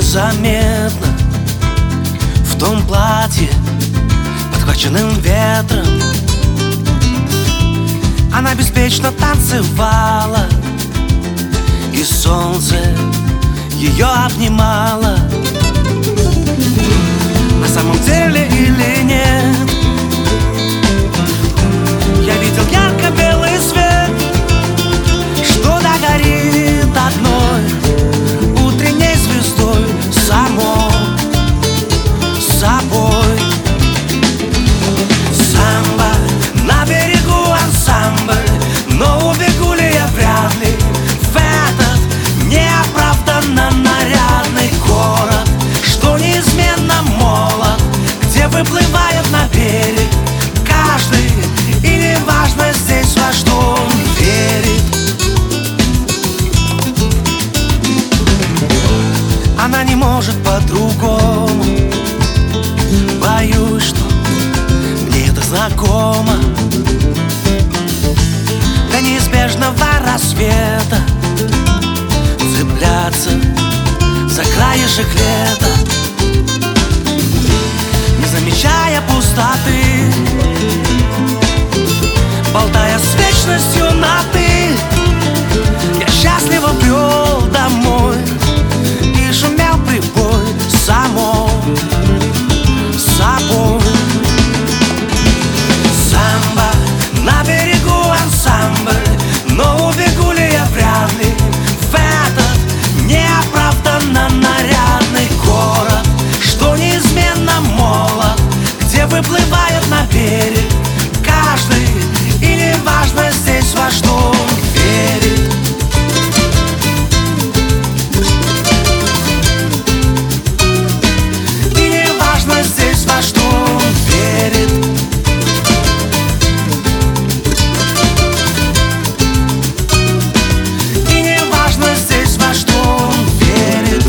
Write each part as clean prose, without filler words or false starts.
незаметно в том платье, подхваченным ветром, она беспечно танцевала, и солнце ее обнимало. На самом деле или нет, я видел ярко-белый свет, что догорит одной утренней звездой само собой. Самбо, на берегу ансамбль, но убегу ли я вряд ли в этот неоправданно нарядный город, что неизменно молод, где выплывает на берег каждый, и не важно здесь, во что он верит. Она не может по-другому, боюсь, что мне это знакомо. До неизбежного рассвета цепляться за краешек лета, не замечая пустоты, болтая с вечностью на «ты». Я счастливо брел домой, и шумел прибой само собой. Самбо, на берегу ансамбль, но убегу ли я вряд ли в этот неоправданно нарядный город, что неизменно молод, где выплывает на берег каждый, и не важно здесь, во что он верит. И не важно здесь, во что он верит. И не важно здесь, во что он верит.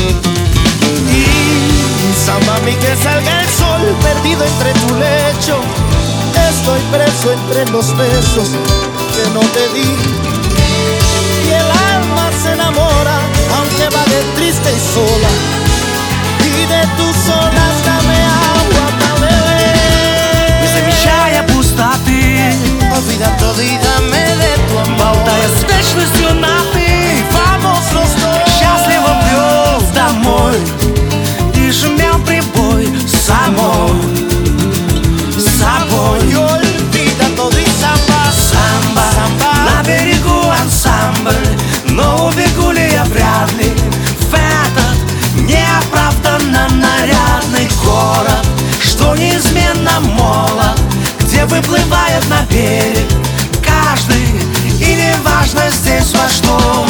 Mami, que salga el sol perdido entre tu lecho. Estoy preso entre los besos que no te di. Y el alma se enamora, aunque va de triste y sola. Y de tus olas dame agua para beber. Не замечая пустоты, Olvida todo y dame de tu amor. болтая с вечностью на «ты». Vamos los dos. Счастливо брел домой, и шумел прибой само собой. Y olvida todo y samba. Самбо, на берегу ансамбль, но убегу ли я вряд ли в этот неоправданно нарядный город, что неизменно молод, где выплывает на берег каждый, и не важно здесь, во что